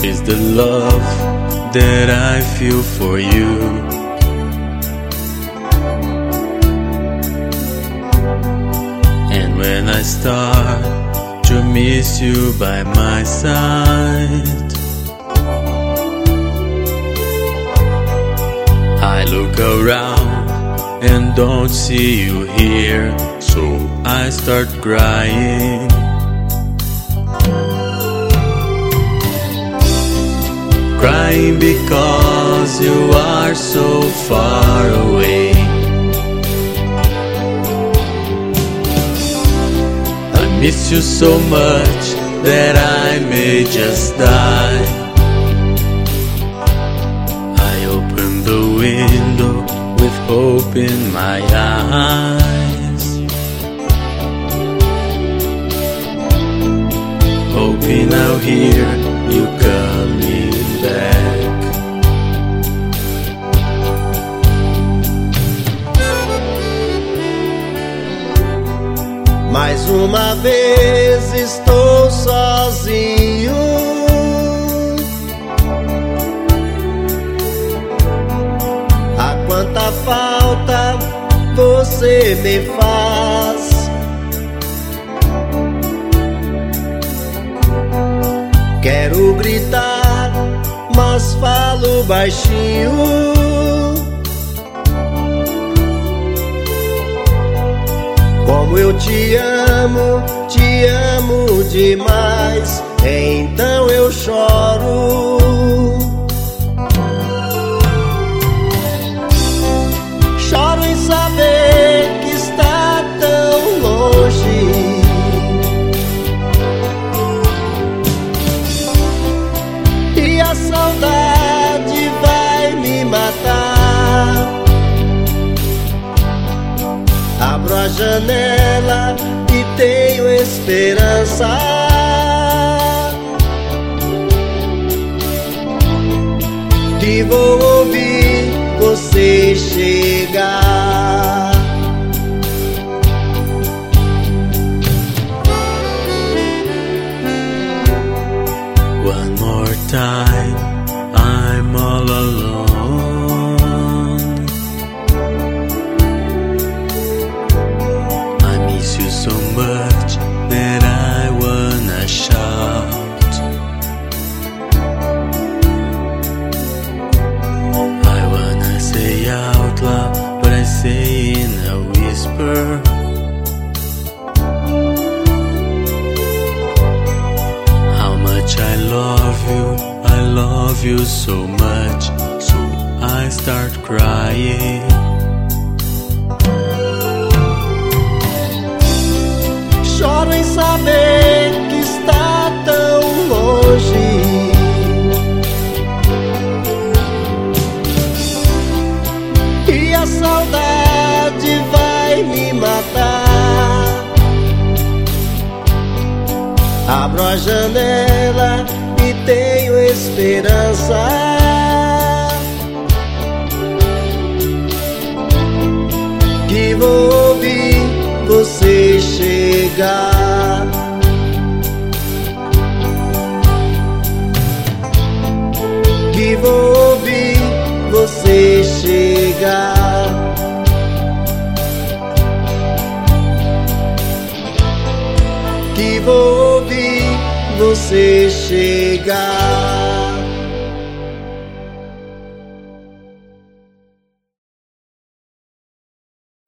is the love that I feel for you. And when I start to miss you by my side, I look around and don't see you here, so I start crying. Crying because you are so far away. I miss you so much that I may just die. I open the window with hope in my eyes, hoping I'll hear you coming back. Mais uma vez estou sozinho. Ah, quanta falta você me faz. Quero gritar, mas falo baixinho. Como eu te amo demais, então eu choro. Choro em saber que está tão longe, e a saudade vai me matar. Abro a janela e tenho esperança que vou ouvir você chegar. One more time, I'm all alone. I miss you so much that I wanna shout. I wanna say out loud, but I say in a whisper. How much I love you so much, so I start crying. Choro em saber que está tão longe, e a saudade vai me matar. Abro a janela e tenho esperança que vou ouvir você chegar. Que vou ouvir você chegar. Que vou ouvir você chegar.